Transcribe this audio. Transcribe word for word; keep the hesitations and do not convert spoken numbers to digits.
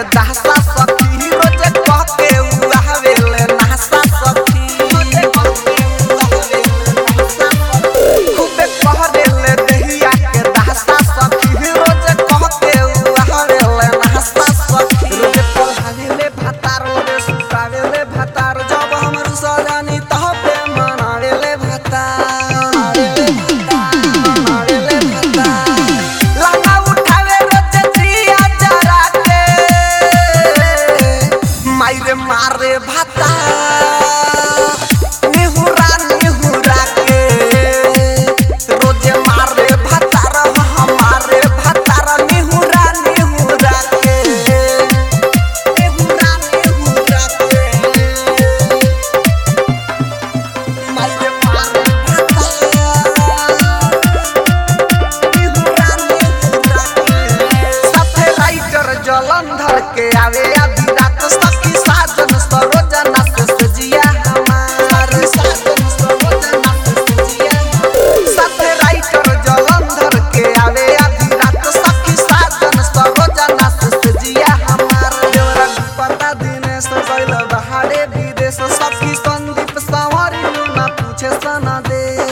दासा सखी रोज कह के उहावेले नासा सखी खूबे कह देले दहिया के दासा सखी रोज कह के उहावेले नासा सखी रोज पढ़ावेले भातार रे सुतावेले भातार जब हमर सजानी तह पे मनावेले भातार मारे भाता निहुरा निहुरा के रोजे मारे भातार हमारे भातार निहुरा निहुरा के निहुरा निहुरा के मारे मारे भाता निहुरा निहुरा के साथे राइटर जलंधर के आवे आधी रात सखी साजन सरोजना से सजिया हमार साजन सरोजना से सजिया साथे राइटर जलंधर के आवे आधी रात सखी साजन सरोजना से सजिया हमार देवरा पता दिने से गइल बहारे विदेश सखी संदीप सवारी ना पूछे सना दे।